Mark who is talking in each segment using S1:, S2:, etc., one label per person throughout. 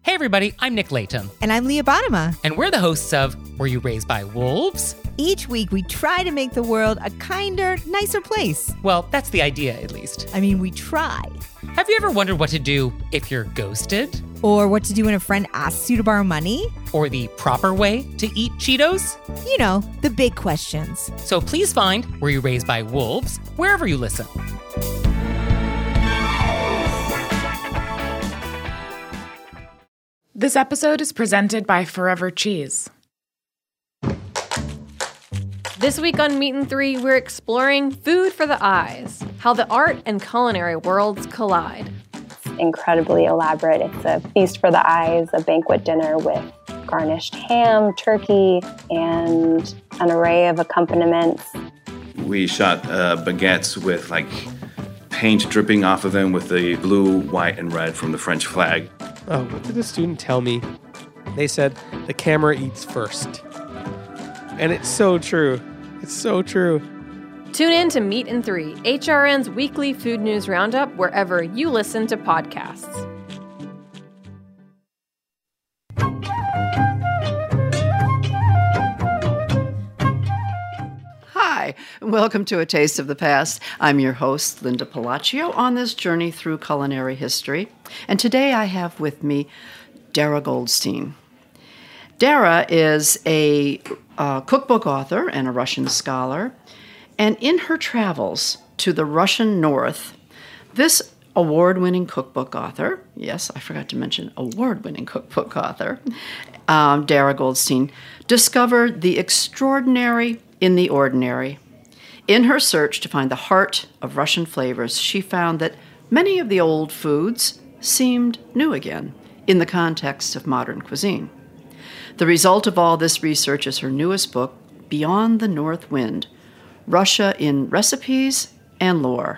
S1: Hey everybody, I'm Nick Layton.
S2: And I'm Leah Bottima.
S1: And we're the hosts of Were You Raised by Wolves?
S2: Each week we try to make the world a kinder, nicer place.
S1: Well, that's the idea, at least.
S2: I mean, we try.
S1: Have you ever wondered what to do if you're ghosted?
S2: Or what to do when a friend asks you to borrow money?
S1: Or the proper way to eat Cheetos?
S2: You know, the big questions.
S1: So please find Were You Raised by Wolves wherever you listen.
S3: This episode is presented by Forever Cheese.
S4: This week on Meat and Three, we're exploring food for the eyes, how the art and culinary worlds collide.
S5: It's incredibly elaborate. It's a feast for the eyes, a banquet dinner with garnished ham, turkey, and an array of accompaniments.
S6: We shot baguettes with paint dripping off of them with the blue, white, and red from the French flag.
S7: Oh, what did a student tell me? They said the camera eats first. And it's so true. It's so true.
S4: Tune in to Meat and Three, HRN's weekly food news roundup, wherever you listen to podcasts.
S8: Hi, and welcome to A Taste of the Past. I'm your host, Linda Palacio, on this journey through culinary history. And today I have with me Dara Goldstein. Dara is a cookbook author and a Russian scholar. And in her travels to the Russian North, this award-winning cookbook author, yes, I forgot to mention award-winning cookbook author, Dara Goldstein, discovered the extraordinary in the ordinary. In her search to find the heart of Russian flavors, she found that many of the old foods seemed new again in the context of modern cuisine. The result of all this research is her newest book, Beyond the North Wind, Russia in Recipes and Lore.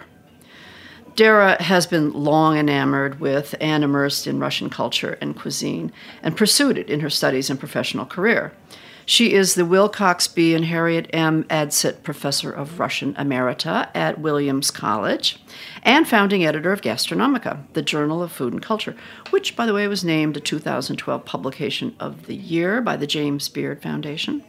S8: Dara has been long enamored with and immersed in Russian culture and cuisine and pursued it in her studies and professional career. She is the Wilcox B. and Harriet M. Adsit Professor of Russian Emerita at Williams College and founding editor of Gastronomica, the Journal of Food and Culture, which, by the way, was named a 2012 Publication of the Year by the James Beard Foundation.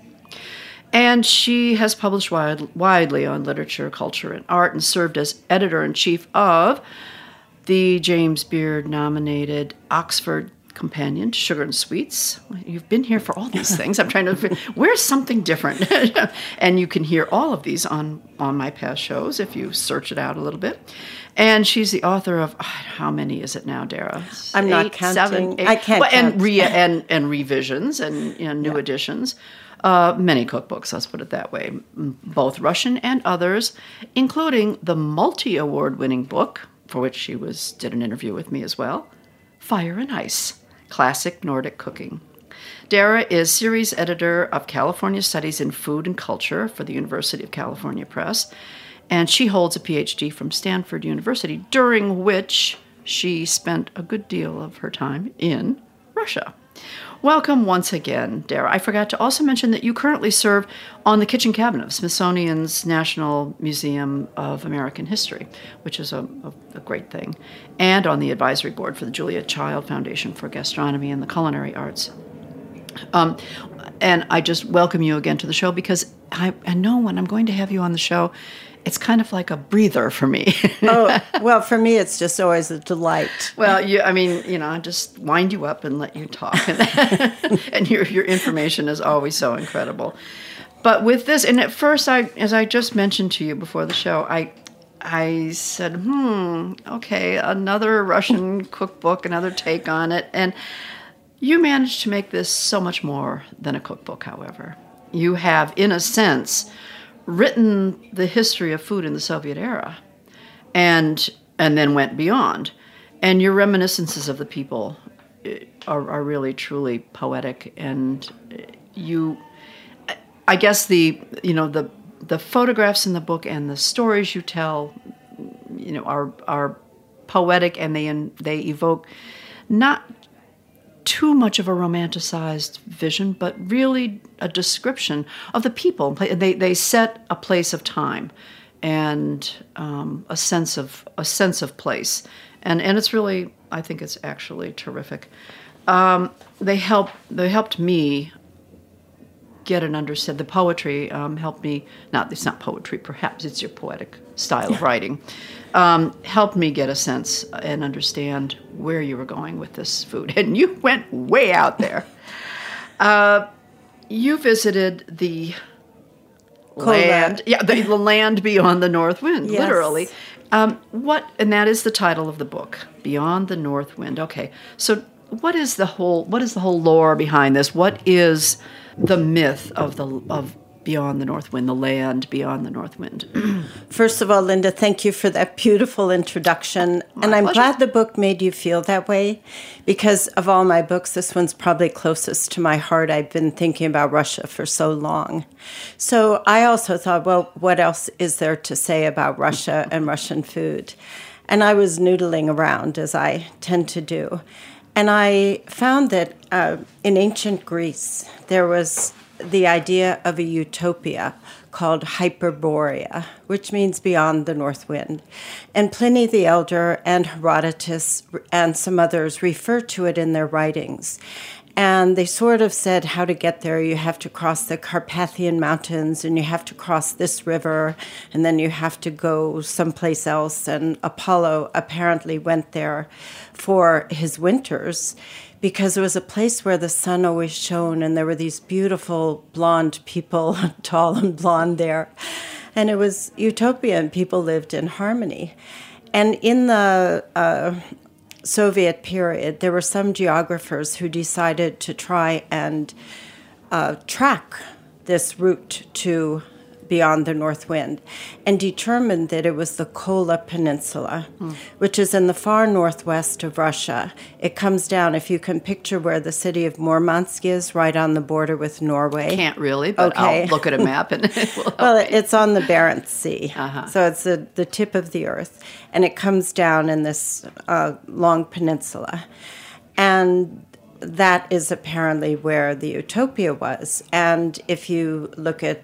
S8: And she has published widely on literature, culture, and art and served as editor-in-chief of the James Beard-nominated Oxford Companion to Sugar and Sweets. You've been here for all these things. I'm trying to where's something different? And you can hear all of these on my past shows if you search it out a little bit. And she's the author of how many is it now, Dara?
S9: I'm not counting. 8. I can't count.
S8: And revisions and new editions. Many cookbooks, let's put it that way, both Russian and others, including the multi-award-winning book, for which she did an interview with me as well, Fire and Ice, Classic Nordic Cooking. Dara is series editor of California Studies in Food and Culture for the University of California Press, and she holds a PhD from Stanford University, during which she spent a good deal of her time in Russia. Welcome once again, Dara. I forgot to also mention that you currently serve on the kitchen cabinet of Smithsonian's National Museum of American History, which is a great thing, and on the advisory board for the Julia Child Foundation for Gastronomy and the Culinary Arts. And I just welcome you again to the show because I know when I'm going to have you on the show, it's kind of like a breather for me.
S9: Oh, well, for me, it's just always a delight.
S8: Well, I just wind you up and let you talk. And your information is always so incredible. But with this, and at first, as I just mentioned to you before the show, I said, okay, another Russian cookbook, another take on it. And you managed to make this so much more than a cookbook, however. You have, in a sense, written the history of food in the Soviet era and then went beyond. And your reminiscences of the people are really, truly poetic. And I guess the photographs in the book and the stories you tell, are poetic, and they evoke not too much of a romanticized vision, but really a description of the people. They set a place of time and a sense of place, and it's really, I think it's actually terrific. they helped me get an understand. The poetry helped me. Not it's not poetry, perhaps it's your poetic style of writing. Helped me get a sense and understand where you were going with this food, and you went way out there. You visited the land, the land beyond the North Wind,
S9: Yes.
S8: literally. And that is the title of the book, Beyond the North Wind. Okay, so what is the whole lore behind this? What is the myth of Beyond the North Wind, the land beyond the North Wind?
S9: First of all, Linda, thank you for that beautiful introduction. And I'm
S8: pleasure.
S9: glad the book made you feel that way, because of all my books, this one's probably closest to my heart. I've been thinking about Russia for so long. So I also thought, well, what else is there to say about Russia and Russian food? And I was noodling around, as I tend to do. And I found that in ancient Greece, there was the idea of a utopia called Hyperborea, which means beyond the north wind. And Pliny the Elder and Herodotus and some others refer to it in their writings. And they sort of said how to get there. You have to cross the Carpathian Mountains, and you have to cross this river, and then you have to go someplace else. And Apollo apparently went there for his winters, because it was a place where the sun always shone, and there were these beautiful blonde people, tall and blonde there. And it was utopia, and people lived in harmony. And in the Soviet period, there were some geographers who decided to try and track this route to beyond the North Wind, and determined that it was the Kola Peninsula, which is in the far northwest of Russia. It comes down, if you can picture where the city of Murmansk is, right on the border with Norway.
S8: Can't really, but
S9: Okay.
S8: I'll look at a map and it will help
S9: Well,
S8: me.
S9: it's on the Barents Sea, so it's the tip of the earth, and it comes down in this long peninsula. And that is apparently where the utopia was. And if you look at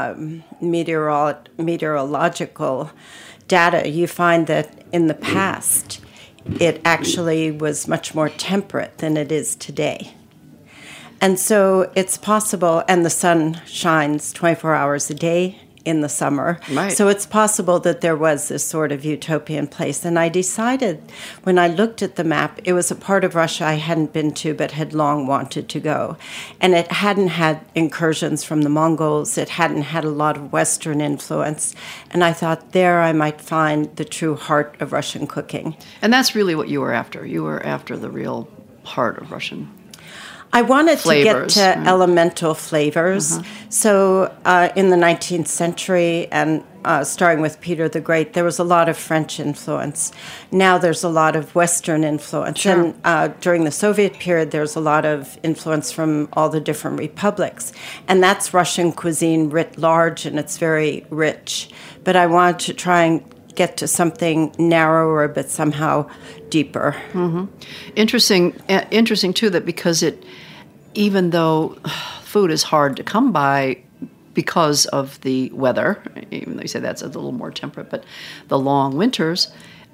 S9: meteorological data, you find that in the past, it actually was much more temperate than it is today. And so it's possible, and the sun shines 24 hours a day in the summer.
S8: Right.
S9: So it's possible that there was this sort of utopian place. And I decided, when I looked at the map, it was a part of Russia I hadn't been to but had long wanted to go. And it hadn't had incursions from the Mongols. It hadn't had a lot of Western influence. And I thought there I might find the true heart of Russian cooking.
S8: And that's really what you were after. You were after the real heart of Russian.
S9: I wanted
S8: Flavors,
S9: to get to
S8: right.
S9: elemental flavors. So in the 19th century, and starting with Peter the Great, there was a lot of French influence. Now there's a lot of Western influence.
S8: Sure.
S9: And during the Soviet period, there's a lot of influence from all the different republics. And that's Russian cuisine writ large, and it's very rich. But I wanted to try and get to something narrower but somehow deeper.
S8: Interesting too, that because even though food is hard to come by because of the weather, even though you say that's a little more temperate, but the long winters,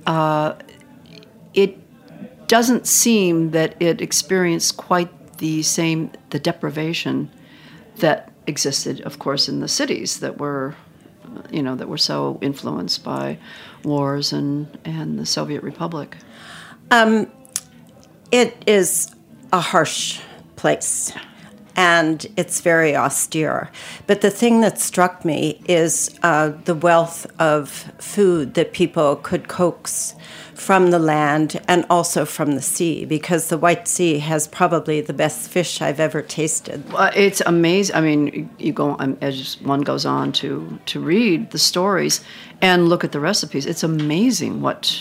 S8: it doesn't seem that it experienced quite the deprivation that existed, of course, in the cities that were so influenced by wars and the Soviet Republic.
S9: It is a harsh place, and it's very austere. But the thing that struck me is the wealth of food that people could coax from the land and also from the sea, because the White Sea has probably the best fish I've ever tasted.
S8: It's amazing. I mean, you go as one goes on to read the stories and look at the recipes. It's amazing what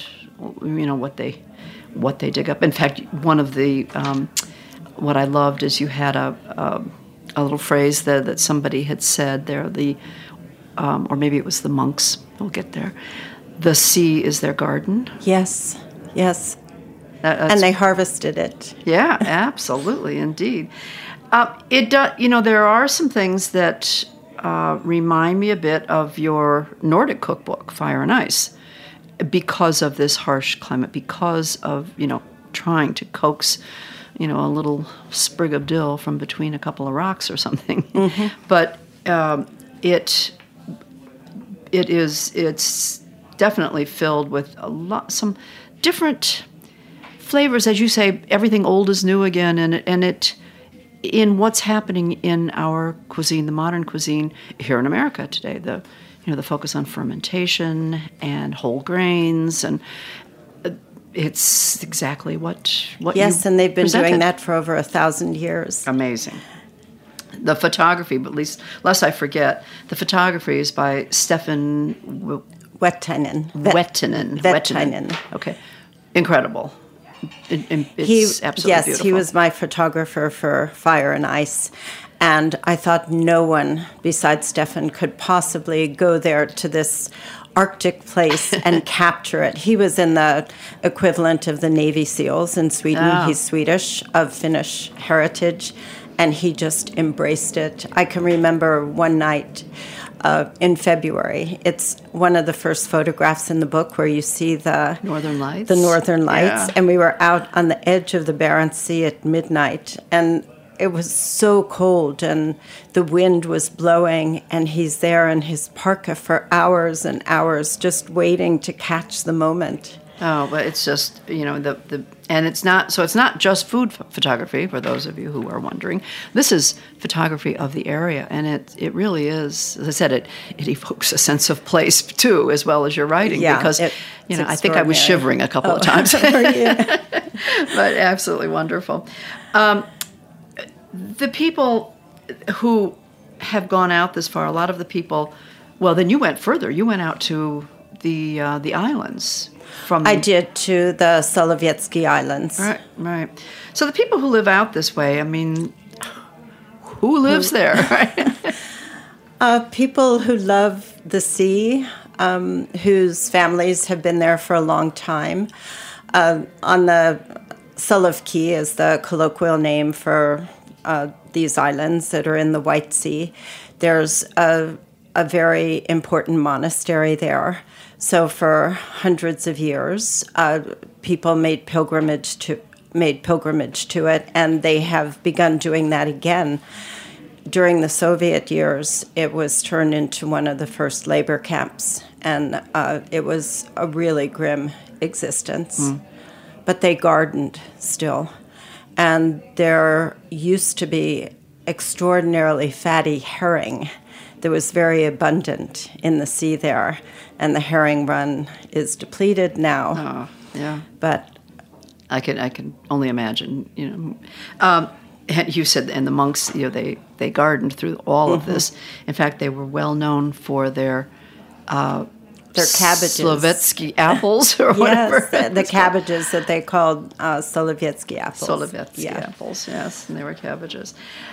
S8: they dig up. In fact, one of the what I loved is you had a little phrase that somebody had said there. Or maybe it was the monks. We'll get there. The sea is their garden.
S9: Yes. And they harvested it.
S8: Yeah, absolutely, indeed. It does. There are some things that remind me a bit of your Nordic cookbook, Fire and Ice, because of this harsh climate, because of trying to coax a little sprig of dill from between a couple of rocks or something. But it's definitely filled with some different flavors, as you say. Everything old is new again, and it in what's happening in our cuisine, the modern cuisine here in America today. The focus on fermentation and whole grains, and it's exactly what
S9: yes,
S8: you
S9: and they've been
S8: presented.
S9: doing that for over 1,000 years.
S8: Amazing. The photography, but lest I forget, the photography is by Stefan
S9: Wettinen.
S8: Wettinen. Okay. Incredible. It's absolutely
S9: yes,
S8: beautiful.
S9: he was my photographer for Fire and Ice. And I thought no one besides Stefan could possibly go there to this Arctic place and capture it. He was in the equivalent of the Navy SEALs in Sweden.
S8: Oh.
S9: He's Swedish, of Finnish heritage, and he just embraced it. I can remember one night in February. It's one of the first photographs in the book where you see the
S8: Northern Lights.
S9: Yeah. And we were out on the edge of the Barents Sea at midnight, and it was so cold, and the wind was blowing, and he's there in his parka for hours and hours just waiting to catch the moment.
S8: Oh, but it's just, and it's not just food photography, for those of you who are wondering. This is photography of the area, and it really is, as I said, it evokes a sense of place too, as well as your writing, because, I think I was shivering a couple of times. But absolutely wonderful. The people who have gone out this far, a lot of the people, well, then you went further. You went out to the islands.
S9: I did, to the Solovyetsky Islands.
S8: Right. So the people who live out this way, I mean, who lives there? Right?
S9: People who love the sea, whose families have been there for a long time. On the Solovki is the colloquial name for these islands that are in the White Sea. There's a very important monastery there. So for hundreds of years, people made pilgrimage to it, and they have begun doing that again. During the Soviet years, it was turned into one of the first labor camps, and it was a really grim existence. But they gardened still. And there used to be extraordinarily fatty herring that was very abundant in the sea there. And the herring run is depleted now.
S8: Oh, yeah.
S9: But
S8: I can only imagine, you said, and the monks, they gardened through all of this. In fact, they were well known for their
S9: cabbages.
S8: Slovietsky apples or whatever.
S9: Yes, the cabbages that they called Solovyetsky apples.
S8: Solovyetsky apples, yes, and they were cabbages.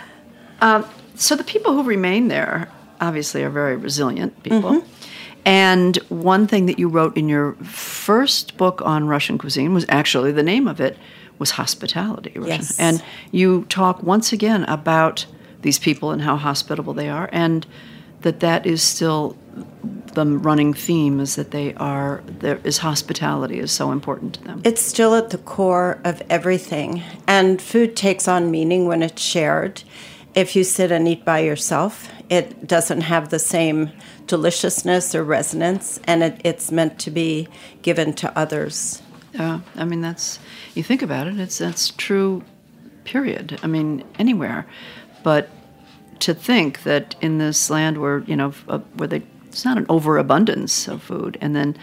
S8: So the people who remain there obviously are very resilient people. And one thing that you wrote in your first book on Russian cuisine was actually, the name of it was Hospitality.
S9: Yes.
S8: And you talk once again about these people and how hospitable they are, and that is still the running theme, is that hospitality is so important to them.
S9: It's still at the core of everything. And food takes on meaning when it's shared. If you sit and eat by yourself, it doesn't have the same deliciousness or resonance, and it's meant to be given to others.
S8: I mean, you think about it, that's true, period. I mean, anywhere. But to think that in this land where, it's not an overabundance of food, and then,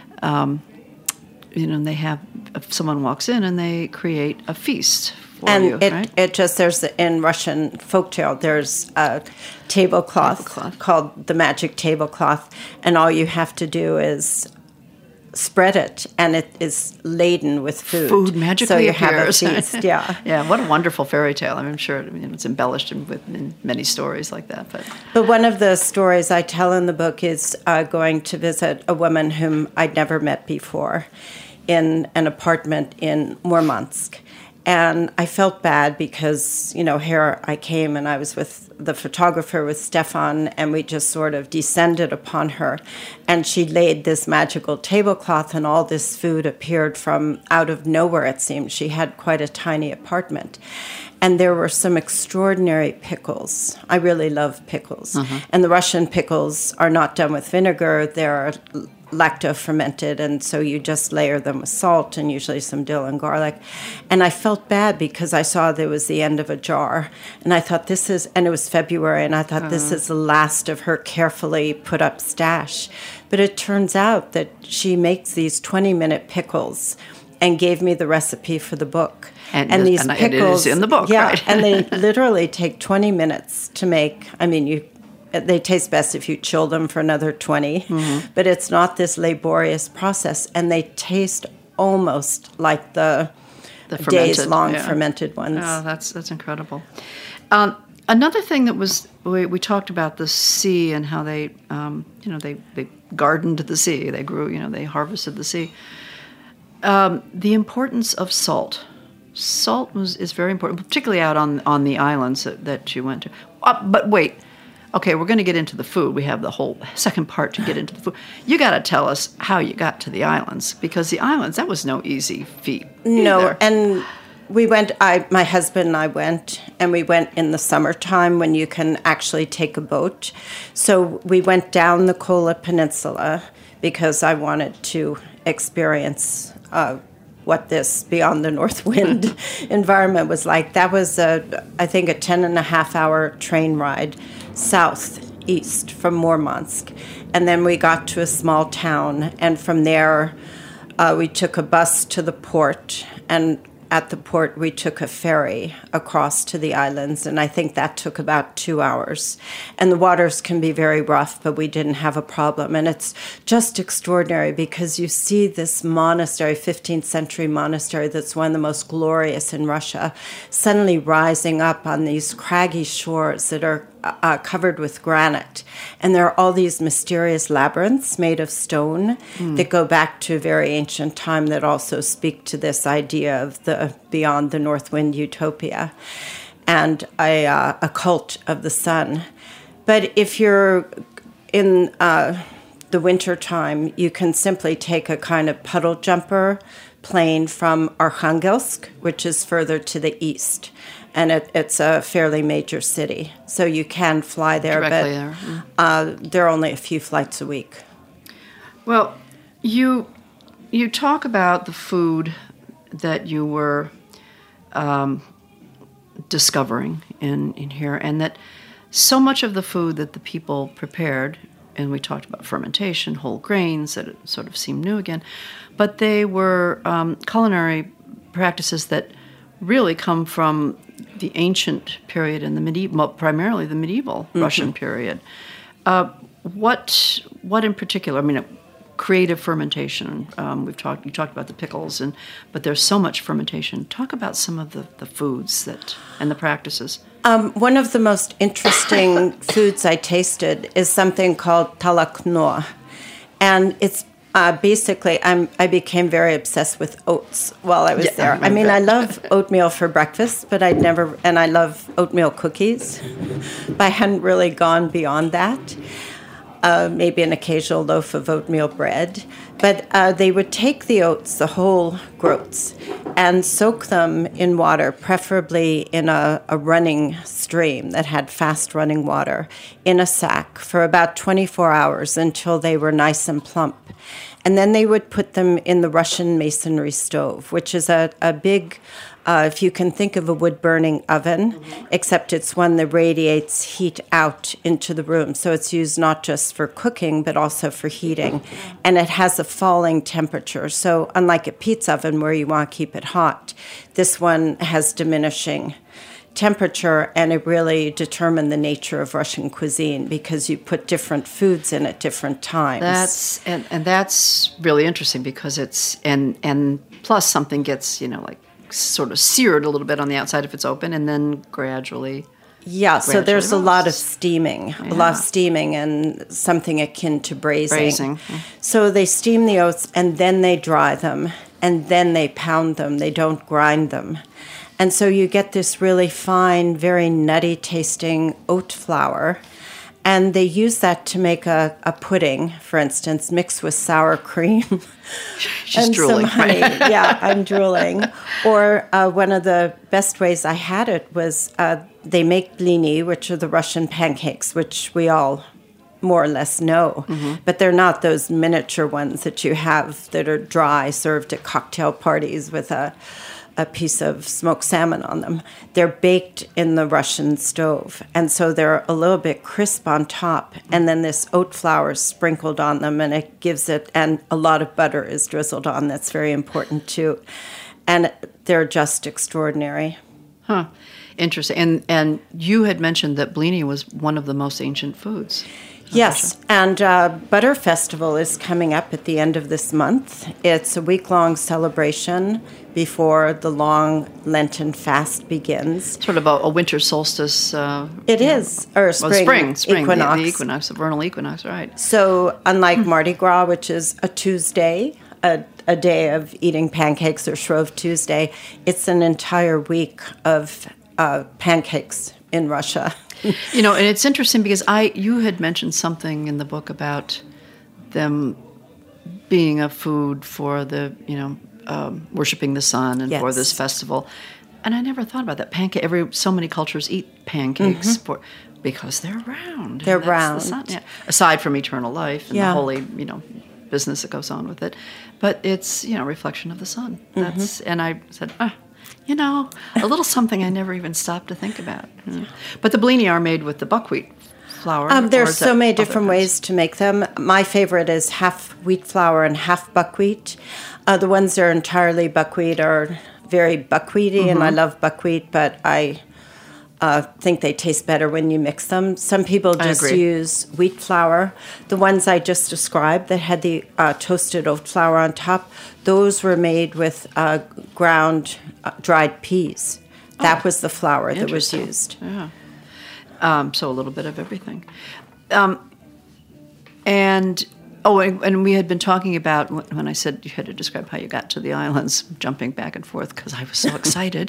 S8: they have, if someone walks in and they create a feast.
S9: And there's, in Russian folktale, there's a tablecloth called the magic tablecloth, and all you have to do is spread it, and it is laden with food.
S8: Food magically appears.
S9: Have a feast, yeah.
S8: Yeah, what a wonderful fairy tale. I'm sure it's embellished in many stories like that.
S9: But one of the stories I tell in the book is going to visit a woman whom I'd never met before in an apartment in Murmansk. And I felt bad because, here I came and I was with the photographer, with Stefan, and we just sort of descended upon her. And she laid this magical tablecloth, and all this food appeared from out of nowhere, it seemed. She had quite a tiny apartment. And there were some extraordinary pickles. I really love pickles. And the Russian pickles are not done with vinegar. They're lacto-fermented, and so you just layer them with salt and usually some dill and garlic. And I felt bad because I saw there was the end of a jar. And I thought and it was February, and I thought this is the last of her carefully put up stash. But it turns out that she makes these 20-minute pickles and gave me the recipe for the book. And these pickles,
S8: it is in the book,
S9: yeah,
S8: right?
S9: And they literally take 20 minutes to make. I mean, they taste best if you chill them for another 20, but it's not this laborious process, and they taste almost like the days-long fermented ones.
S8: Oh, that's incredible. Another thing that was we talked about the sea and how they they gardened the sea, they grew, they harvested the sea. The importance of salt. Salt is very important, particularly out on the islands that you went to. But wait. Okay, we're going to get into the food. We have the whole second part to get into the food. You got to tell us how you got to the islands, because the islands, that was no easy feat.
S9: No, and we went, my husband and I went, and we went in the summertime when you can actually take a boat. So we went down the Kola Peninsula because I wanted to experience what this Beyond the North Wind environment was like. That was, I think, a 10.5-hour train ride southeast from Murmansk. And then we got to a small town, and from there we took a bus to the port, and at the port we took a ferry across to the islands, and I think that took about 2 hours. And the waters can be very rough, but we didn't have a problem. And it's just extraordinary because you see this monastery, 15th century monastery that's one of the most glorious in Russia, suddenly rising up on these craggy shores that are covered with granite. And there are all these mysterious labyrinths made of stone that go back to a very ancient time that also speak to this idea of the Beyond the North Wind utopia and a cult of the sun. But if you're in the winter time, you can simply take a kind of puddle jumper plane from Arkhangelsk, which is further to the east. And it's a fairly major city, so you can fly there.
S8: Directly
S9: but there are only a few flights a week.
S8: Well, you talk about the food that you were discovering in here, and that so much of the food that the people prepared, and we talked about fermentation, whole grains, that it sort of seemed new again, but they were culinary practices that really come from the ancient period and the medieval, primarily the medieval Russian period. What in particular? I mean, creative fermentation. You talked about the pickles, but there's so much fermentation. Talk about some of the foods and the practices.
S9: One of the most interesting foods I tasted is something called talakno, and it's basically, I became very obsessed with oats while I was there. I mean, I love oatmeal for breakfast, but I love oatmeal cookies. But I hadn't really gone beyond that. Maybe an occasional loaf of oatmeal bread. But they would take the oats, the whole groats, and soak them in water, preferably in a running stream that had fast running water, in a sack for about 24 hours until they were nice and plump. And then they would put them in the Russian masonry stove, which is a big, if you can think of a wood-burning oven, except it's one that radiates heat out into the room. So it's used not just for cooking, but also for heating. And it has a falling temperature. So unlike a pizza oven where you want to keep it hot, this one has diminishing temperature, and it really determined the nature of Russian cuisine because you put different foods in at different times.
S8: That's really interesting because it's and plus something gets like sort of seared a little bit on the outside if it's open, and then gradually.
S9: Yeah, so there's
S8: roast.
S9: a lot of steaming, and something akin to braising.
S8: Braising.
S9: So they steam the oats and then they dry them. and then they pound them. They don't grind them. And so you get this really fine, very nutty tasting oat flour. And they use that to make a pudding, for instance, mixed with sour cream.
S8: She's
S9: and
S8: drooling.
S9: some honey. Yeah, I'm drooling. Or one of the best ways I had it was they make blini, which are the Russian pancakes, which we all more or less know. But they're not those miniature ones that you have that are dry, served at cocktail parties with a piece of smoked salmon on them. They're baked in the Russian stove, and so they're a little bit crisp on top, and then this oat flour is sprinkled on them, and it gives it, and a lot of butter is drizzled on. That's very important too. And they're just extraordinary.
S8: Huh. Interesting. And you had mentioned that blini was one of the most ancient foods.
S9: Yes, and Butter Festival is coming up at the end of this month. It's a week-long celebration before the long Lenten fast begins.
S8: Sort of a winter solstice.
S9: It is, or spring equinox.
S8: The equinox, the vernal equinox, right.
S9: So unlike Mardi Gras, which is a Tuesday, a day of eating pancakes, or Shrove Tuesday, it's an entire week of pancakes in Russia.
S8: You know, and it's interesting because you had mentioned something in the book about them being a food for the, worshiping the sun and for this festival. And I never thought about that. So many cultures eat pancakes because they're round.
S9: They're round.
S8: The sun. Yeah. Aside from eternal life and the holy, business that goes on with it. But it's, a reflection of the sun. And I said, a little something I never even stopped to think about. But the blini are made with the buckwheat flour.
S9: There's so many different ways to make them. My favorite is half wheat flour and half buckwheat. The ones that are entirely buckwheat are very buckwheaty, and I love buckwheat, but I think they taste better when you mix them. Some people just use wheat flour. The ones I just described that had the toasted oat flour on top, those were made with ground dried peas. That was the flour that was used.
S8: Yeah. So a little bit of everything. And we had been talking about, when I said you had to describe how you got to the islands, jumping back and forth because I was so excited.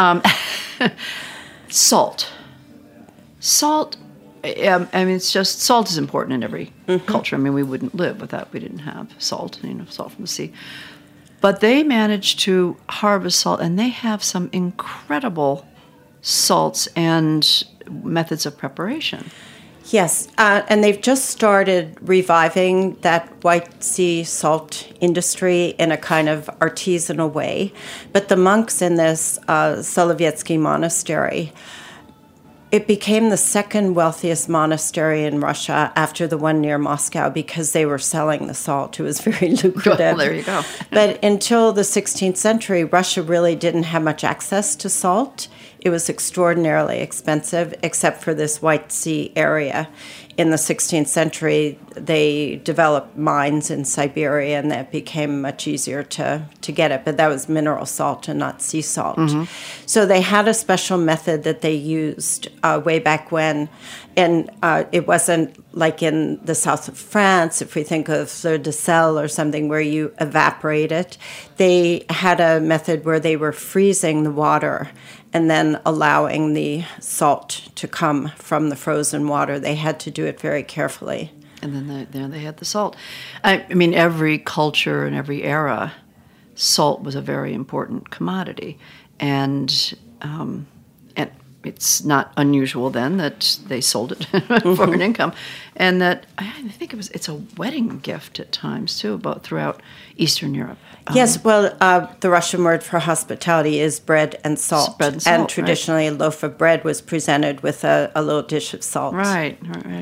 S8: Salt. It's just, salt is important in every culture. We wouldn't live we didn't have salt, salt from the sea. But they managed to harvest salt, and they have some incredible salts and methods of preparation.
S9: Yes, and they've just started reviving that White Sea salt industry in a kind of artisanal way. But the monks in this Solovetsky monastery, it became the second wealthiest monastery in Russia after the one near Moscow because they were selling the salt. It was very lucrative.
S8: Well, there you go.
S9: But until the 16th century, Russia really didn't have much access to salt. It was extraordinarily expensive, except for this White Sea area. In the 16th century, they developed mines in Siberia, and that became much easier to get it. But that was mineral salt and not sea salt. So they had a special method that they used way back when. And it wasn't like in the south of France, if we think of Fleur de Sel or something, where you evaporate it. They had a method where they were freezing the water and then allowing the salt to come from the frozen water. They had to do it very carefully.
S8: And then they had the salt. Every culture and every era, salt was a very important commodity. And it's not unusual then that they sold it for an income. And that, I think it's a wedding gift at times, too, throughout Eastern Europe.
S9: Yes, well, the Russian word for hospitality is bread and salt. And traditionally, a loaf of bread was presented with a little dish of salt.
S8: Right.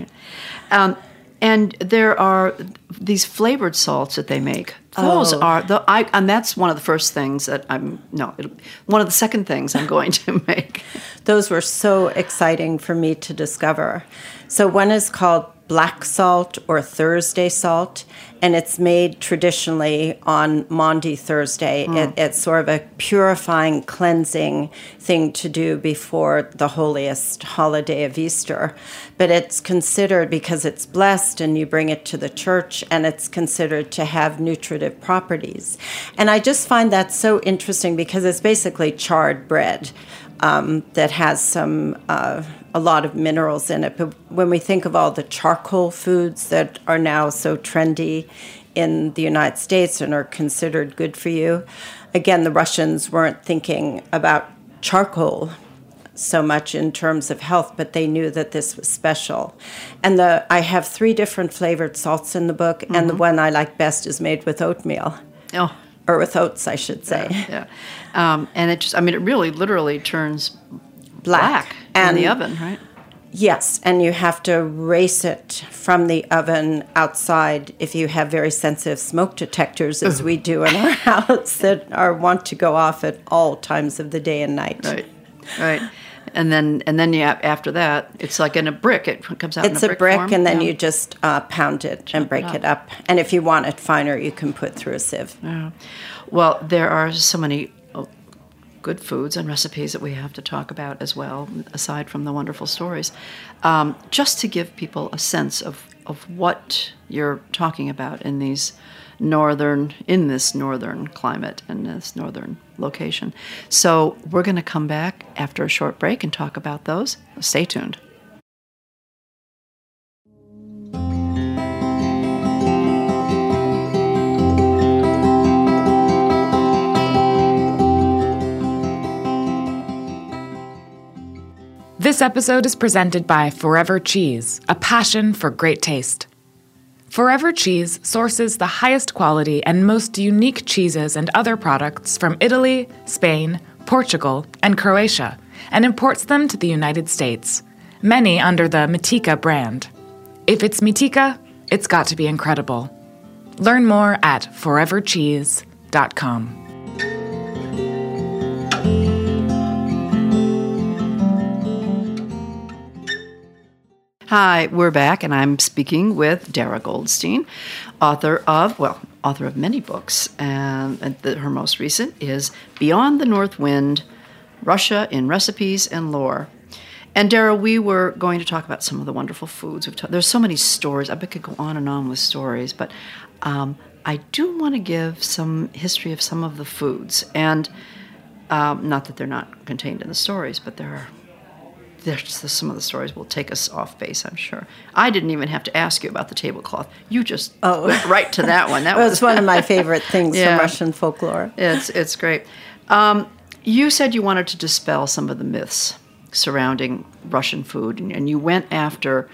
S8: And there are these flavored salts that they make. Those are and that's one of the first things that one of the second things I'm going to make.
S9: Those were so exciting for me to discover. So one is called black salt or Thursday salt, and it's made traditionally on Maundy Thursday. It's sort of a purifying, cleansing thing to do before the holiest holiday of Easter. But it's considered, because it's blessed and you bring it to the church, and it's considered to have nutritive properties. And I just find that so interesting because it's basically charred bread that has a lot of minerals in it. But when we think of all the charcoal foods that are now so trendy in the United States and are considered good for you, again, the Russians weren't thinking about charcoal so much in terms of health, but they knew that this was special. And I have 3 different flavored salts in the book, and the one I like best is made with oatmeal.
S8: Oh.
S9: Or with oats, I should say.
S8: Yeah. And it just, it really literally turns black in the oven, right?
S9: Yes, and you have to race it from the oven outside if you have very sensitive smoke detectors, as we do in our house, that want to go off at all times of the day and night.
S8: Right. And then you after that, it's like in a brick. It comes out
S9: it's
S8: in a brick form,
S9: and then you just pound it and break it up. And if you want it finer, you can put through a sieve.
S8: Yeah. Well, there are so many good foods and recipes that we have to talk about as well, aside from the wonderful stories. Just to give people a sense of what you're talking about in this northern climate and this northern location. So we're going to come back after a short break and talk about those. Stay tuned.
S3: This episode is presented by Forever Cheese, a passion for great taste. Forever Cheese sources the highest quality and most unique cheeses and other products from Italy, Spain, Portugal, and Croatia, and imports them to the United States, many under the Mitika brand. If it's Mitika, it's got to be incredible. Learn more at forevercheese.com.
S8: Hi, we're back, and I'm speaking with Dara Goldstein, author of many books, and her most recent is Beyond the North Wind, Russia in Recipes and Lore. And Dara, we were going to talk about some of the wonderful foods. There's so many stories. I could go on and on with stories, but I do want to give some history of some of the foods, and not that they're not contained in the stories, but some of the stories will take us off base, I'm sure. I didn't even have to ask you about the tablecloth. You just went right to that one. That
S9: was one of my favorite things from Russian folklore.
S8: It's great. You said you wanted to dispel some of the myths surrounding Russian food, and you went after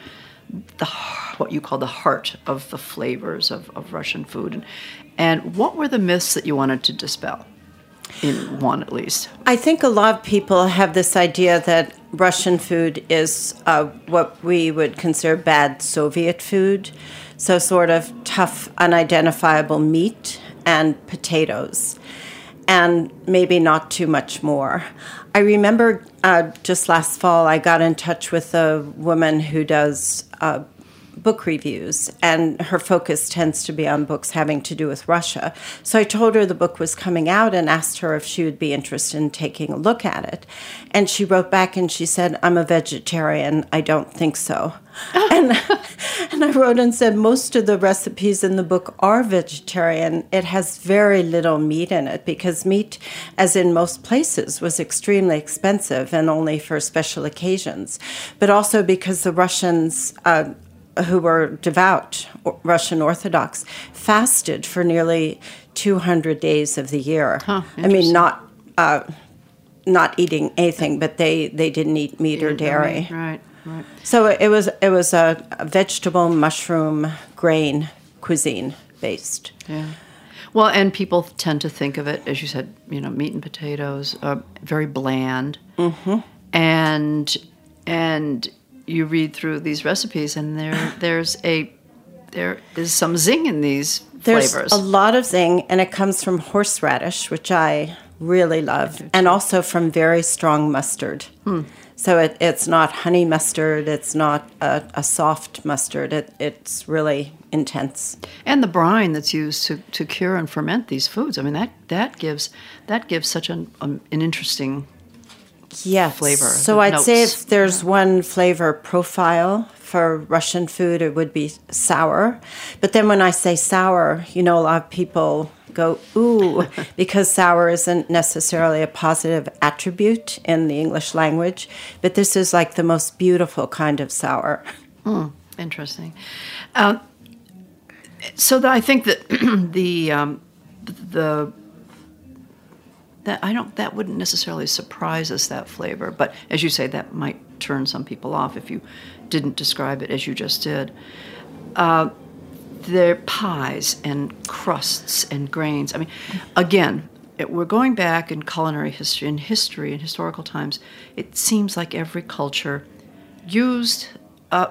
S8: what you call the heart of the flavors of Russian food. And what were the myths that you wanted to dispel? In one, at least.
S9: I think a lot of people have this idea that Russian food is what we would consider bad Soviet food. So sort of tough, unidentifiable meat and potatoes, and maybe not too much more. I remember just last fall, I got in touch with a woman who does book reviews, and her focus tends to be on books having to do with Russia. So I told her the book was coming out and asked her if she would be interested in taking a look at it. And she wrote back and she said, "I'm a vegetarian. I don't think so." and I wrote and said, most of the recipes in the book are vegetarian. It has very little meat in it because meat, as in most places, was extremely expensive and only for special occasions. But also because the Russians who were devout Russian Orthodox fasted for nearly 200 days of the year. I mean, not eating anything, but they didn't eat meat or dairy.
S8: Right.
S9: So it was a vegetable, mushroom, grain cuisine based.
S8: Yeah. Well, and people tend to think of it, as you said, meat and potatoes, very bland. Mm-hmm. And you read through these recipes, and there is some zing in these flavors.
S9: There's a lot of zing, and it comes from horseradish, which I really love, and also from very strong mustard. So it's not honey mustard. It's not a soft mustard. It's really intense.
S8: And the brine that's used to cure and ferment these foods. I mean, that gives such an interesting flavor.
S9: So I'd say if there's one flavor profile for Russian food, it would be sour. But then when I say sour, a lot of people go, ooh, because sour isn't necessarily a positive attribute in the English language. But this is like the most beautiful kind of sour.
S8: Interesting. So I think that that wouldn't necessarily surprise us, that flavor, but as you say, that might turn some people off if you didn't describe it as you just did. They're pies and crusts and grains. I mean, again, we're going back in culinary history, in historical times. It seems like every culture used a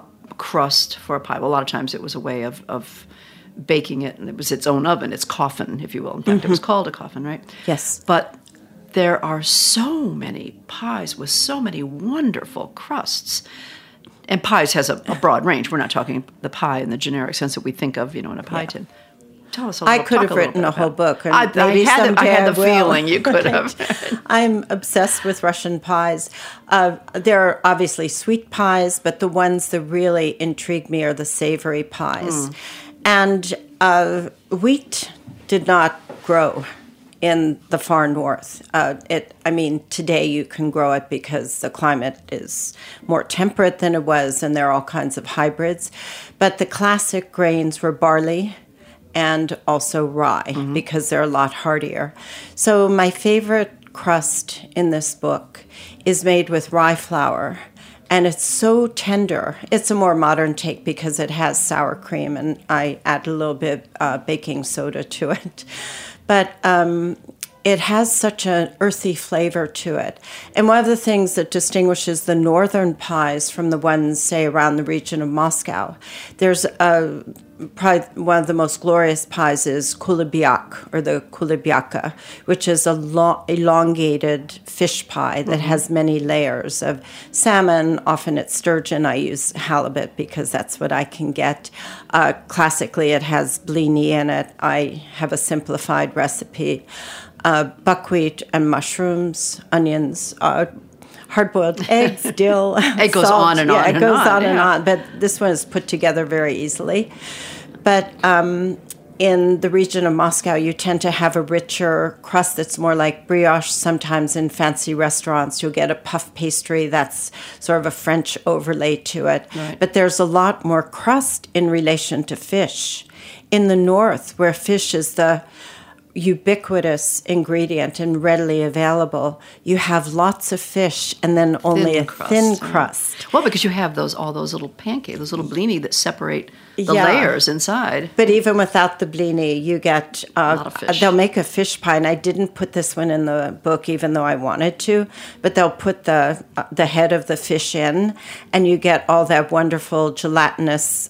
S8: crust for a pie. Well, a lot of times it was a way of baking it, and it was its own oven, its coffin, if you will. In fact, it was called a coffin, right?
S9: Yes.
S8: But there are so many pies with so many wonderful crusts. And pies has a broad range. We're not talking the pie in the generic sense that we think of, in a pie tin. Tell us a little.
S9: I could have written a whole book. And
S8: I had the feeling you could have.
S9: I'm obsessed with Russian pies. There are obviously sweet pies, but the ones that really intrigue me are the savory pies. And wheat did not grow in the far north. Today you can grow it because the climate is more temperate than it was, and there are all kinds of hybrids. But the classic grains were barley and also rye, because they're a lot hardier. So my favorite crust in this book is made with rye flour. And it's so tender. It's a more modern take because it has sour cream, and I add a little bit baking soda to it. But it has such an earthy flavor to it. And one of the things that distinguishes the northern pies from the ones, say, around the region of Moscow, there's probably one of the most glorious pies is kulebyak, or the kulebyaka, which is a elongated fish pie that has many layers of salmon. Often it's sturgeon. I use halibut because that's what I can get. Classically, it has blini in it. I have a simplified recipe. Buckwheat and mushrooms, onions, hard-boiled eggs, dill,
S8: it goes
S9: salt.
S8: on and on.
S9: Yeah, it goes on and on. But this one is put together very easily. But in the region of Moscow, you tend to have a richer crust that's more like brioche. Sometimes in fancy restaurants, you'll get a puff pastry that's sort of a French overlay to it. Right. But there's a lot more crust in relation to fish. In the north, where fish is the ubiquitous ingredient and readily available, you have lots of fish and then only thin crust.
S8: Well, because you have all those little pancakes, those little blini that separate the layers inside.
S9: But even without the blini, you get
S8: a lot of fish.
S9: They'll make a fish pie, and I didn't put this one in the book, even though I wanted to. But they'll put the head of the fish in, and you get all that wonderful gelatinous.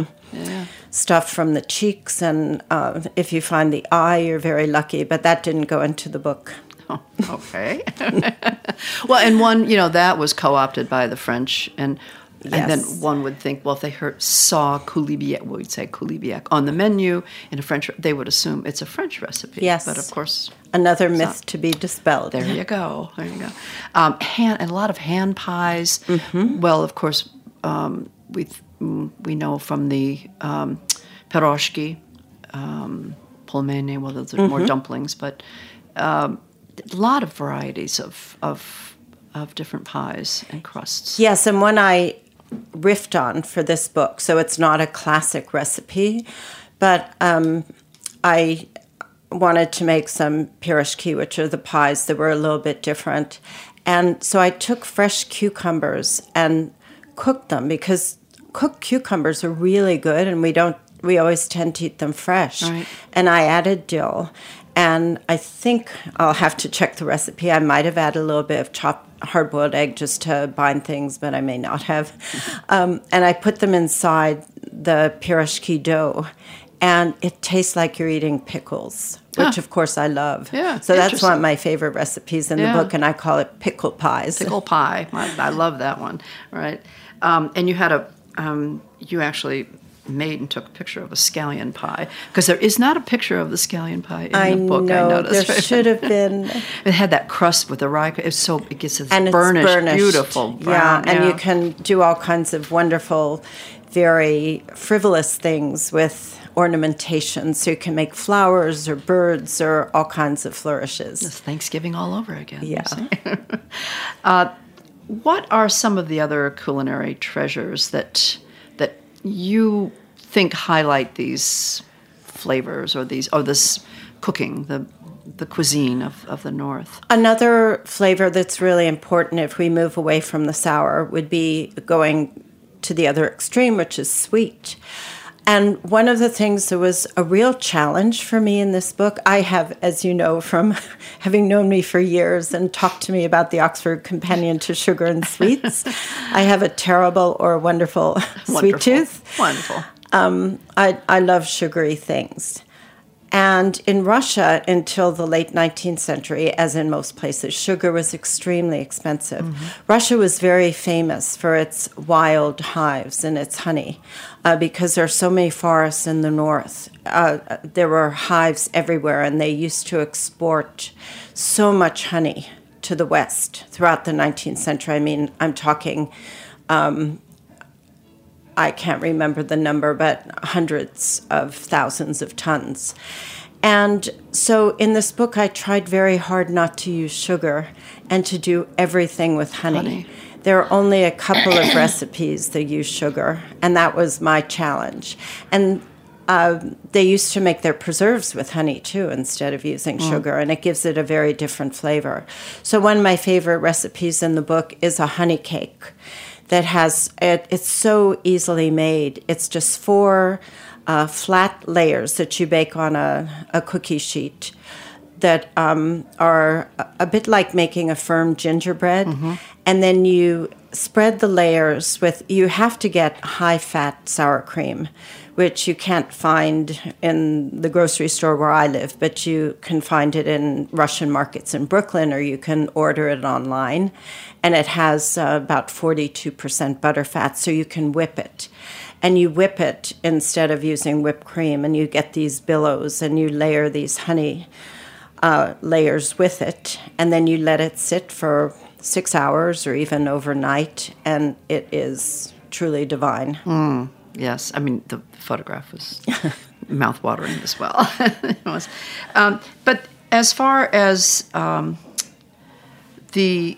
S9: Stuff from the cheeks, and if you find the eye, you're very lucky. But that didn't go into the book.
S8: Oh, okay. Well, and one, that was co-opted by the French, and then one would think, well, if they saw kulebyak, we'd say kulebyak on the menu in a French, they would assume it's a French recipe.
S9: Yes,
S8: but of course,
S9: another myth to be dispelled.
S8: There you go. And a lot of hand pies. Well, of course, we know from the pierogi, polmeni, well, those are more dumplings, but a lot of varieties of different pies and crusts.
S9: Yes, and one I riffed on for this book, so it's not a classic recipe, but I wanted to make some pierogi, which are the pies that were a little bit different. And so I took fresh cucumbers and cooked them, because cooked cucumbers are really good, and we always tend to eat them fresh.
S8: Right.
S9: And I added dill, and I think I'll have to check the recipe. I might have added a little bit of chopped hard-boiled egg just to bind things, but I may not have. And I put them inside the pierogi dough, and it tastes like you're eating pickles, which of course I love.
S8: Yeah,
S9: so that's one of my favorite recipes in the book, and I call it pickle pies.
S8: Pickle pie. I love that one. Right. And you had you actually made and took a picture of a scallion pie, because there is not a picture of the scallion pie in the book. I noticed.
S9: There should have been.
S8: It had that crust with the rye. It gets this
S9: and
S8: burnished,
S9: it's burnished,
S8: beautiful brown.
S9: And you can do all kinds of wonderful, very frivolous things with ornamentation. So you can make flowers or birds or all kinds of flourishes.
S8: It's Thanksgiving all over again.
S9: Yeah.
S8: What are some of the other culinary treasures that you think highlight these flavors or this cooking, the cuisine of the North?
S9: Another flavor that's really important if we move away from the sour would be going to the other extreme, which is sweet. And one of the things that was a real challenge for me in this book, I have, as you know, from having known me for years and talked to me about the Oxford Companion to Sugar and Sweets, I have a terrible or wonderful sweet tooth.
S8: Wonderful.
S9: I love sugary things. And in Russia, until the late 19th century, as in most places, sugar was extremely expensive. Mm-hmm. Russia was very famous for its wild hives and its honey because there are so many forests in the north. There were hives everywhere, and they used to export so much honey to the west throughout the 19th century. I mean, I'm talking... I can't remember the number, but hundreds of thousands of tons. And so in this book, I tried very hard not to use sugar and to do everything with honey. There are only a couple of recipes that use sugar, and that was my challenge. And they used to make their preserves with honey, too, instead of using sugar, and it gives it a very different flavor. So one of my favorite recipes in the book is a honey cake. That it's so easily made. It's just 4 flat layers that you bake on a cookie sheet that are a bit like making a firm gingerbread. Mm-hmm. And then you spread the layers you have to get high-fat sour cream, which you can't find in the grocery store where I live, but you can find it in Russian markets in Brooklyn, or you can order it online. And it has about 42% butterfat, so you can whip it. And you whip it instead of using whipped cream, and you get these billows, and you layer these honey layers with it, and then you let it sit for 6 hours or even overnight, and it is truly divine.
S8: Yes, I mean, the photograph was mouth-watering as well. It was. But as far as the...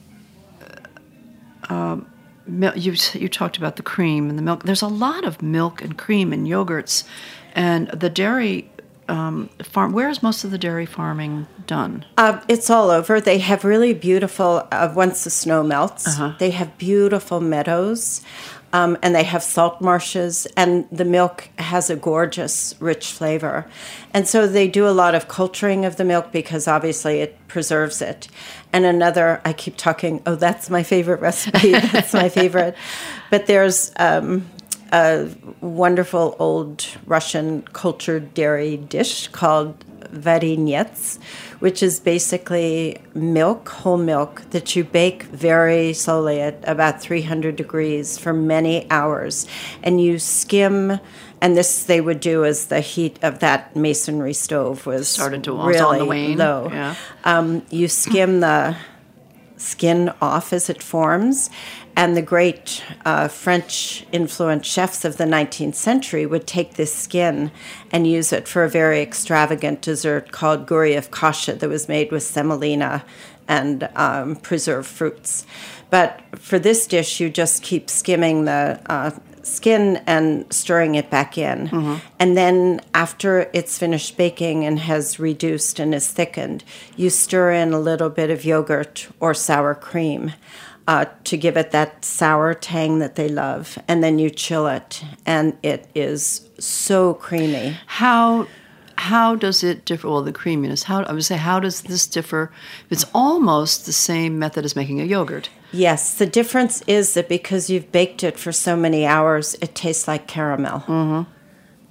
S8: you talked about the cream and the milk. There's a lot of milk and cream and yogurts, and the dairy farm. Where is most of the dairy farming done?
S9: It's all over. They have really beautiful. Once the snow melts, they have beautiful meadows, and they have salt marshes, and the milk has a gorgeous, rich flavor. And so they do a lot of culturing of the milk because obviously it preserves it. And another, I keep talking, that's my favorite recipe. That's my favorite. But there's a wonderful old Russian cultured dairy dish called varenets, which is basically milk, whole milk, that you bake very slowly at about 300 degrees for many hours. And you skim, and this they would do as the heat of that masonry stove was really
S8: on the wane.
S9: Low.
S8: Yeah.
S9: You skim the skin off as it forms, and the great French-influenced chefs of the 19th century would take this skin and use it for a very extravagant dessert called Guriev kasha that was made with semolina and preserved fruits. But for this dish, you just keep skimming the skin and stirring it back in. Mm-hmm. And then after it's finished baking and has reduced and is thickened, you stir in a little bit of yogurt or sour cream to give it that sour tang that they love. And then you chill it, and it is so creamy.
S8: How does it differ? Well, the creaminess. How does this differ? It's almost the same method as making a yogurt.
S9: Yes, the difference is that because you've baked it for so many hours, it tastes like caramel.
S8: Mm-hmm.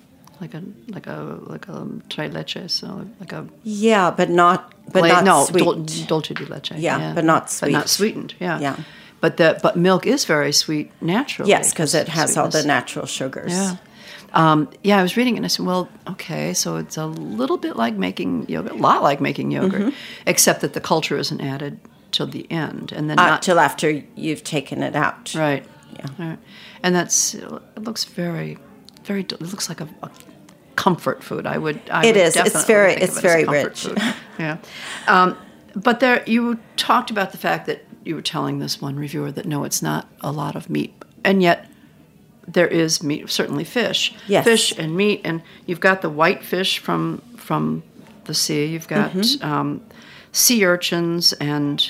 S8: like a tres leches, so like a
S9: Yeah, but not sweet.
S8: Dulce de leche.
S9: Yeah, but not sweet.
S8: But not sweetened. Yeah.
S9: Yeah.
S8: But milk is very sweet naturally.
S9: Yes, because it has all the
S8: sweetness.
S9: natural sugars.
S8: Yeah. I was reading it and I said, well, okay, so it's a little bit like making yogurt, a lot like making yogurt, except that the culture isn't added till the end, and then not
S9: till after you've taken it out.
S8: Right.
S9: Yeah.
S8: Right. And it looks very, very. It looks like a comfort food. I would.
S9: It is.
S8: Definitely
S9: It's very.
S8: think
S9: It's
S8: of it as a
S9: very
S8: comfort
S9: rich.
S8: food. Yeah. But you talked about the fact that you were telling this one reviewer that no, it's not a lot of meat, and yet there is meat. Certainly fish.
S9: Yes.
S8: Fish and meat, and you've got the white fish from the sea. You've got sea urchins and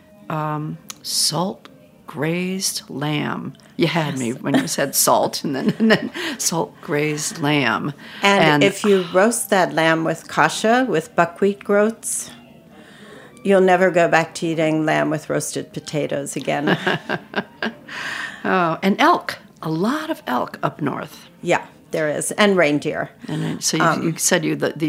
S8: salt grazed lamb. You had me when you said salt, and then salt grazed lamb.
S9: And if you roast that lamb with kasha, with buckwheat groats, you'll never go back to eating lamb with roasted potatoes again.
S8: Oh, and elk. A lot of elk up north.
S9: Yeah, there is, and reindeer.
S8: And so you said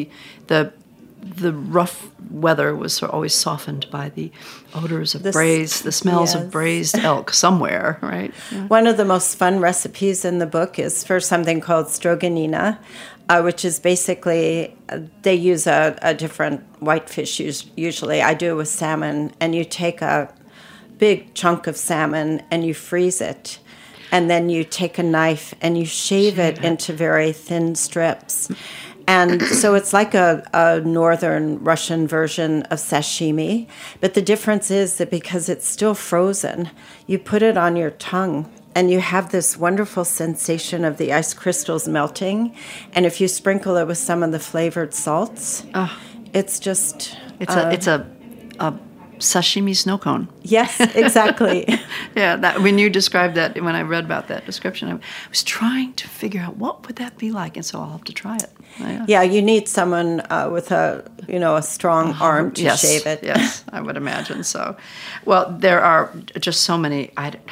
S8: the rough weather was always softened by the odors of the smells of braised elk somewhere, right? Yeah.
S9: One of the most fun recipes in the book is for something called stroganina, which is basically, they use a different whitefish usually. I do it with salmon, and you take a big chunk of salmon and you freeze it. And then you take a knife and you shave it into very thin strips. And so it's like a northern Russian version of sashimi. But the difference is that because it's still frozen, you put it on your tongue and you have this wonderful sensation of the ice crystals melting. And if you sprinkle it with some of the flavored salts, it's just...
S8: It's a sashimi snow cone.
S9: Yes, exactly.
S8: Yeah, when you described that, when I read about that description, I was trying to figure out what would that be like, and so I'll have to try it.
S9: Yeah, you need someone with a strong arm to shave it.
S8: Yes, I would imagine so. Well, there are just so many.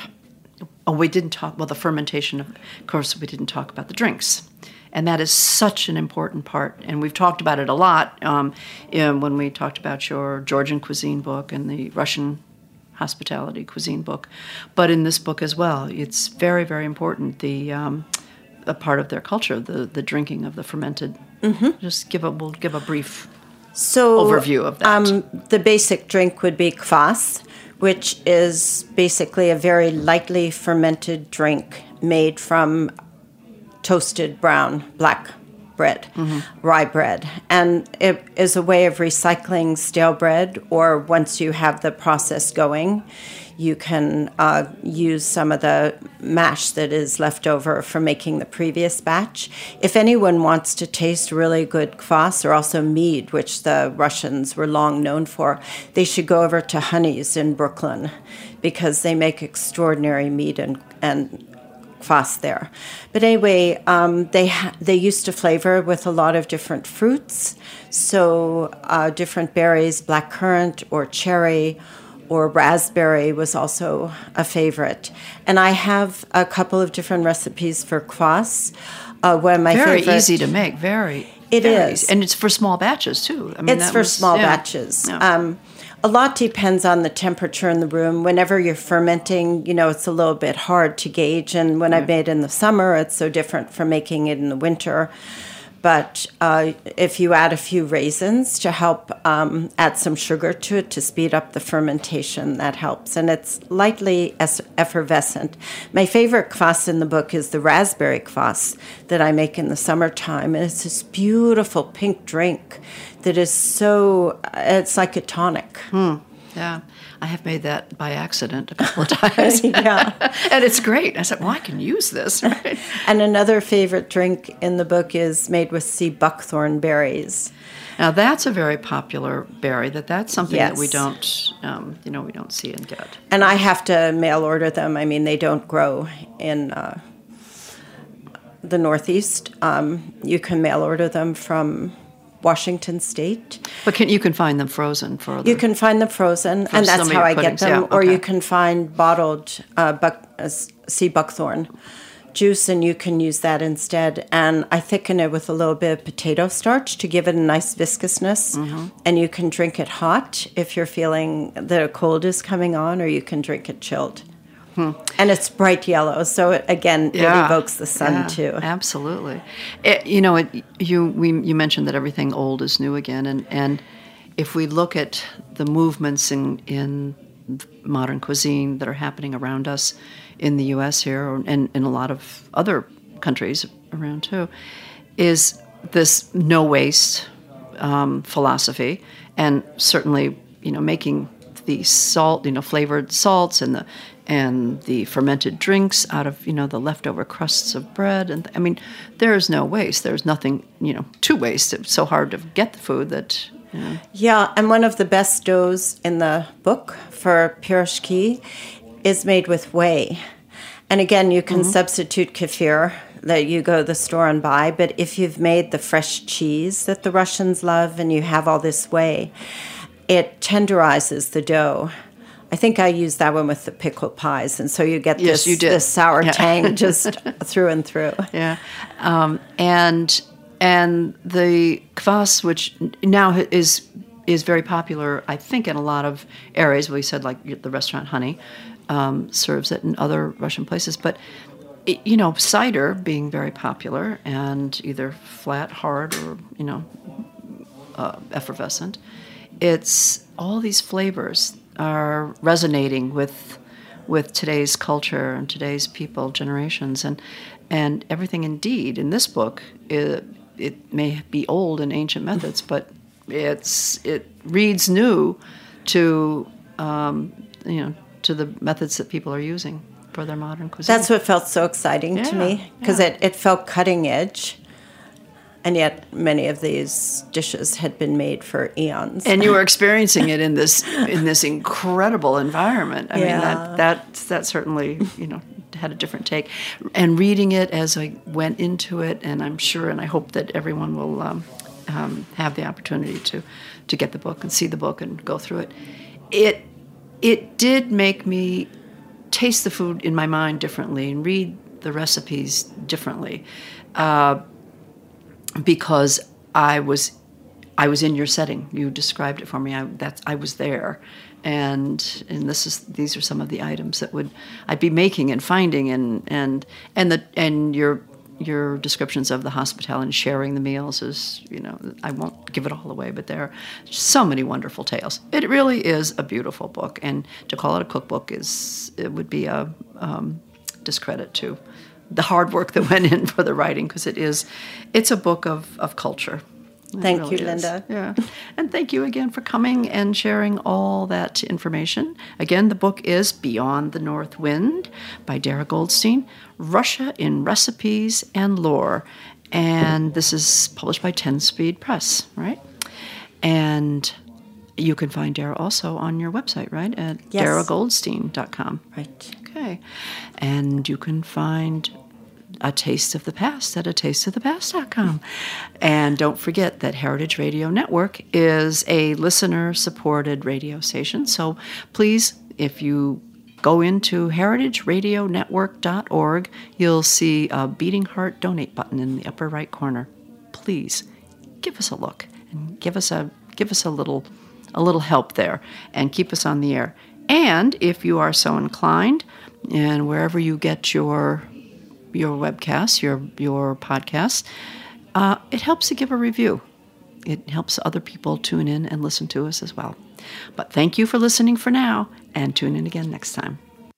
S8: We didn't talk. Well, the fermentation, of course, we didn't talk about the drinks. And that is such an important part. And we've talked about it a lot when we talked about your Georgian cuisine book and the Russian hospitality cuisine book. But in this book as well, it's very, very important, a part of their culture, the drinking of the fermented. Just we'll give a brief overview of that.
S9: The basic drink would be kvass, which is basically a very lightly fermented drink made from toasted brown black bread, rye bread. And it is a way of recycling stale bread, or once you have the process going, you can use some of the mash that is left over from making the previous batch. If anyone wants to taste really good kvass, or also mead, which the Russians were long known for, they should go over to Honey's in Brooklyn, because they make extraordinary mead and kvass there. But anyway, they used to flavor with a lot of different fruits, so different berries, blackcurrant or cherry or raspberry was also a favorite. And I have a couple of different recipes for kvass. One of my
S8: very easy to make, It is. And it's for small batches, too. I mean,
S9: it's for small batches.
S8: Yeah.
S9: A lot depends on the temperature in the room. Whenever you're fermenting, it's a little bit hard to gauge. And when I made it in the summer, it's so different from making it in the winter. But if you add a few raisins to help add some sugar to it to speed up the fermentation, that helps. And it's lightly effervescent. My favorite kvass in the book is the raspberry kvass that I make in the summertime. And it's this beautiful pink drink that is it's like a tonic.
S8: Yeah, I have made that by accident a couple of times.
S9: Yeah.
S8: And it's great. I said, well, I can use this. Right?
S9: And another favorite drink in the book is made with sea buckthorn berries.
S8: Now, that's a very popular berry. That's something that we don't, we don't see and get.
S9: And I have to mail order them. I mean, they don't grow in the Northeast. You can mail order them from Washington State.
S8: But you can find them frozen for
S9: You can find them frozen, and that's how I get them. Or you can find bottled sea buckthorn juice, and you can use that instead. And I thicken it with a little bit of potato starch to give it a nice viscousness. And you can drink it hot if you're feeling that a cold is coming on, or you can drink it chilled. And it's bright yellow, so it evokes the sun too.
S8: Absolutely. You mentioned that everything old is new again, and if we look at the movements in modern cuisine that are happening around us in the U.S. here, and in a lot of other countries around too, is this no waste philosophy, and certainly making the salt, flavored salts and the fermented drinks out of the leftover crusts of bread, and I mean, there is no waste. There's nothing to waste. It's so hard to get the food that.
S9: Yeah, and one of the best doughs in the book for pierogi is made with whey. And again, you can substitute kefir that you go to the store and buy, but if you've made the fresh cheese that the Russians love and you have all this whey, it tenderizes the dough. I think I used that one with the pickled pies, and so you get this sour tang just through and through.
S8: Yeah, and the kvass, which now is very popular, I think, in a lot of areas. We said, like the restaurant Honey serves it in other Russian places. But, cider being very popular and either flat, hard, or, effervescent, it's all these flavors are resonating with today's culture and today's people, generations. And everything indeed in this book, it may be old in ancient methods, but it reads new to to the methods that people are using for their modern cuisine.
S9: That's what felt so exciting to me, because it felt cutting edge, and yet many of these dishes had been made for eons.
S8: And you were experiencing it in this incredible environment. I mean, that certainly had a different take. And reading it as I went into it, and I'm sure and I hope that everyone will have the opportunity to get the book and see the book and go through it. It did make me taste the food in my mind differently and read the recipes differently, because I was in your setting. You described it for me. I was there, and these are some of the items that I'd be making and finding, and your descriptions of the hospitality and sharing the meals is, I won't give it all away, but there are so many wonderful tales. It really is a beautiful book, and to call it a cookbook would be a discredit to the hard work that went in for the writing, because it's a book of culture.
S9: Thank you, Linda.
S8: Yeah. And thank you again for coming and sharing all that information. Again, the book is Beyond the North Wind by Dara Goldstein, Russia in Recipes and Lore. And this is published by 10 Speed Press, right? And you can find Dara also on your website, right? At daragoldstein.com.
S9: Right.
S8: Okay. And you can find A Taste of the Past at atasteofthepast.com. And don't forget that Heritage Radio Network is a listener-supported radio station. So please, if you go into heritageradionetwork.org, you'll see a beating heart donate button in the upper right corner. Please give us a look and give us a little help there and keep us on the air. And if you are so inclined, and wherever you get your webcasts, your podcasts, it helps to give a review. It helps other people tune in and listen to us as well. But thank you for listening for now, and tune in again next time.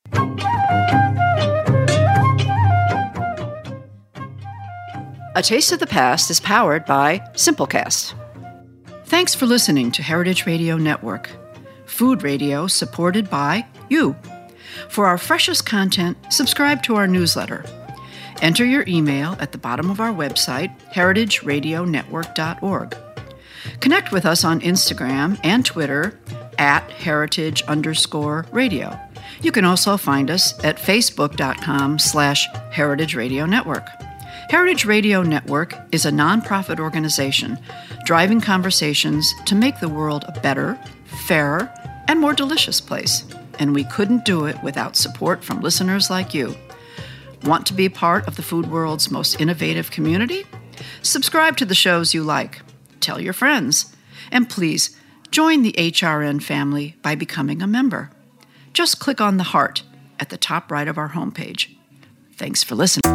S8: A Taste of the Past is powered by Simplecast. Thanks for listening to Heritage Radio Network, food radio supported by you. For our freshest content, subscribe to our newsletter. Enter your email at the bottom of our website, heritageradionetwork.org. Connect with us on Instagram and Twitter at heritage_radio. You can also find us at facebook.com/Heritage Radio Network. Heritage Radio Network is a nonprofit organization driving conversations to make the world a better, fairer, and more delicious place. And we couldn't do it without support from listeners like you. Want to be part of the food world's most innovative community? Subscribe to the shows you like. Tell your friends. And please, join the HRN family by becoming a member. Just click on the heart at the top right of our homepage. Thanks for listening.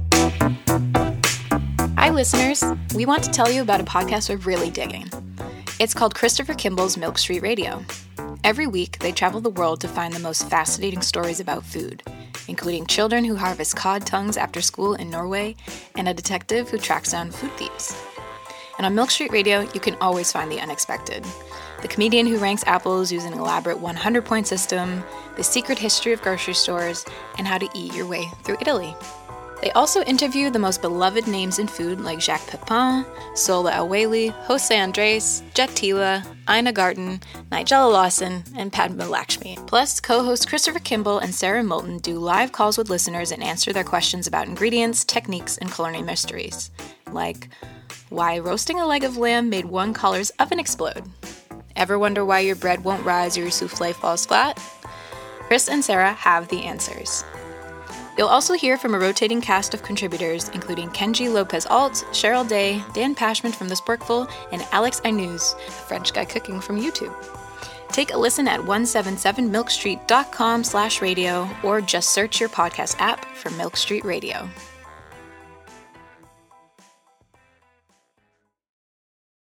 S10: Hi, listeners. We want to tell you about a podcast we're really digging. It's called Christopher Kimball's Milk Street Radio. Every week, they travel the world to find the most fascinating stories about food, including children who harvest cod tongues after school in Norway and a detective who tracks down food thieves. And on Milk Street Radio, you can always find the unexpected. The comedian who ranks apples using an elaborate 100-point system, the secret history of grocery stores, and how to eat your way through Italy. They also interview the most beloved names in food like Jacques Pepin, Sola El-Waylly, Jose Andres, Jet Tila, Ina Garten, Nigella Lawson, and Padma Lakshmi. Plus, co-hosts Christopher Kimball and Sarah Moulton do live calls with listeners and answer their questions about ingredients, techniques, and culinary mysteries. Like, why roasting a leg of lamb made one caller's oven explode? Ever wonder why your bread won't rise or your souffle falls flat? Chris and Sarah have the answers. You'll also hear from a rotating cast of contributors, including Kenji Lopez-Alt, Cheryl Day, Dan Pashman from The Sporkful, and Alex Aynuz, a French guy cooking from YouTube. Take a listen at 177milkstreet.com/radio or just search your podcast app for Milk Street Radio.